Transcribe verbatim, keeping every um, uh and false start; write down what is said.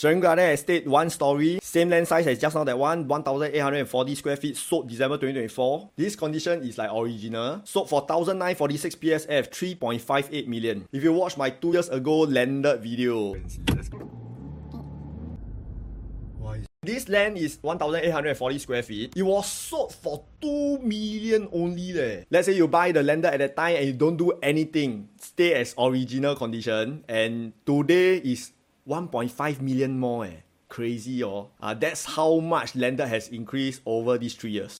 Serangoon Garden Estate, one story, same land size as just now that one, one thousand eight hundred forty square feet, sold December twenty twenty-four. This condition is like original. Sold for one thousand nine hundred forty-six P S F, three point five eight million. If you watch my two years ago landed video. Let's go. This land is one thousand eight hundred forty square feet. It was sold for two million only leh. Let's say you buy the landed at that time and you don't do anything, stay as original condition, and today is one point five million more eh. Crazy oh. Uh, that's how much landed has increased over these three years.